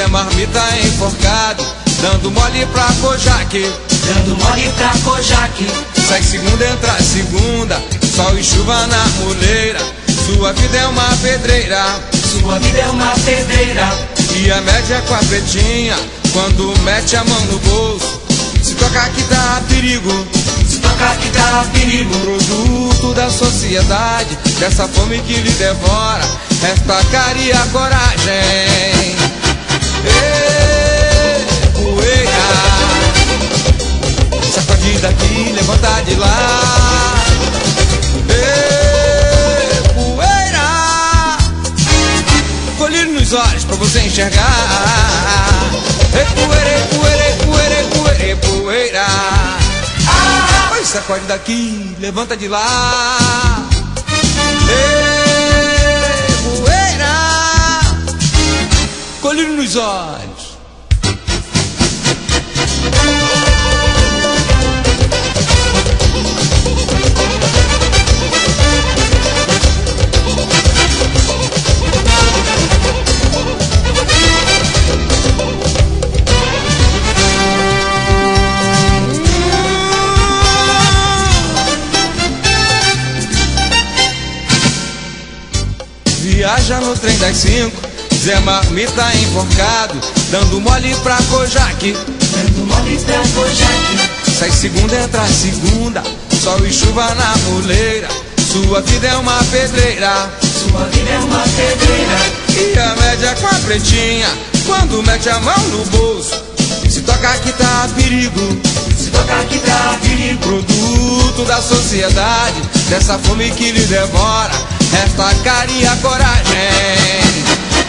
Marmita enforcado, dando mole pra Kojak. Dando mole pra Kojak. Sai segunda, entra segunda, sol e chuva na muleira. Sua vida é uma pedreira. Sua vida é uma pedreira. E a média é com a pretinha, quando mete a mão no bolso. Se tocar que dá perigo. Se tocar que dá perigo. Produto da sociedade, dessa fome que lhe devora. Resta cara e a coragem. Ei, poeira, sacode daqui, levanta de lá. Ei, poeira, colírio nos olhos pra você enxergar. Ei, poeira, poeira, poeira, poeira, poeira. Oi, sacode daqui, levanta de lá. Ei, poeira, colírio nos olhos. Viaja no trem das 5, Zé Marmita enforcado, dando mole pra Kojak. Dando mole pra Kojak. Sai segunda, entra segunda, sol e chuva na muleira. Sua vida é uma pedreira. Sua vida é uma pedreira. E a média com a pretinha, quando mete a mão no bolso. Se tocar que tá perigo. Se tocar que dá perigo. Produto da sociedade, dessa fome que lhe devora. Resta a cara e a coragem.